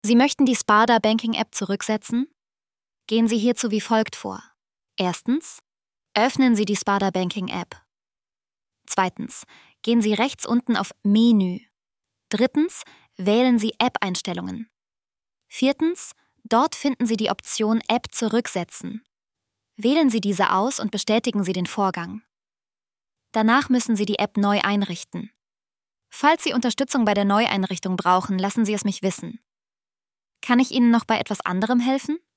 Sie möchten die Sparda Banking App zurücksetzen? Gehen Sie hierzu wie folgt vor. Erstens, öffnen Sie die Sparda Banking App. Zweitens, gehen Sie rechts unten auf Menü. Drittens, wählen Sie App-Einstellungen. Viertens, dort finden Sie die Option App zurücksetzen. Wählen Sie diese aus und bestätigen Sie den Vorgang. Danach müssen Sie die App neu einrichten. Falls Sie Unterstützung bei der Neueinrichtung brauchen, lassen Sie es mich wissen. Kann ich Ihnen noch bei etwas anderem helfen?